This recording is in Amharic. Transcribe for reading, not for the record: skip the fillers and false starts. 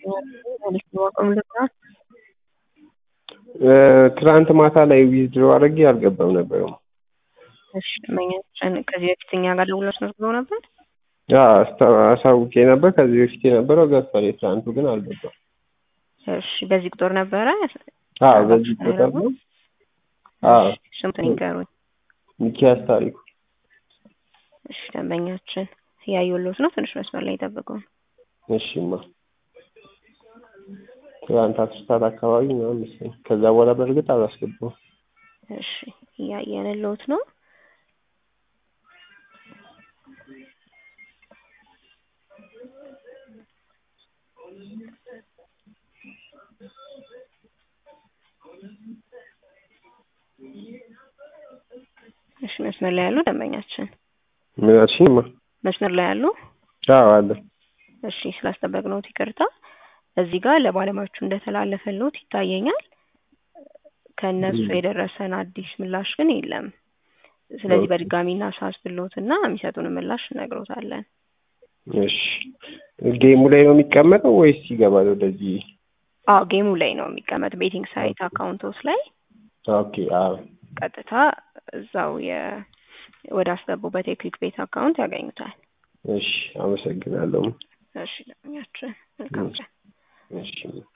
ትላንት ማታ ላይ ዊዝድሮ አድርጌ አልገባም ነበር። እሺ ደንበኛችን ከዚህ በፊት እኛ ጋር ደውሎ አስመዝግበው ነበር? አሳውቄ ነበር። ከዚህ በፊት የነበረው ገብቷል። የትላንቱ ግን አልገባም። እሺ በዚህ ቁጥር ነበረ? በዚህ ቁጥር ነው። ስሙን ይንገሩኝ። ሚኪያስ ታሪኩ። እሺ ደንበኛችን ያየሁልዎት ነው። ትንሽ መስመር ላይ ይጠብቁን። እሺማ ትላንት 10 ሰዓት አካባቢ ምናምን መሰለኝ። ከዛ በኋላ በእርግጥ አላስገባሁም። እሺ እያየንልዎት ነው። እሺ መስመር ላይ ያሉ ደንበኛችን ምን አልሽኝማ? መስመር ላይ ያሉ? አለ። እሺ ስላስጠበቅነዎት ይቅርታ። እዚህ ጋር ለባለሙያዎቹ እንደተላለፈልዎት ይታየኛል። ከነሱ የደረሰን አዲስ ምላሽ ግን የለም። ስለዚህ በድጋሚ እናሳስብልዎትና የሚሰጡን ምላሽ እነግሮታለን። እሺ ጌሙ ላይ ነው የሚቀመጠው ወይስ ይገባል ወደዚህ? ጌሙ ላይ ነው የሚቀመጥ። ቤቲንግ ሳይት አካውንቶስ ላይ ኦኬ። ቀጥታ እዛው ወደ አስገቡበት የክሊክ ቤት አካውንት ያገኙታል። እሺ አመሰግናለሁ። እሺ ለምኛችሁ መልካም ቀን። እሺ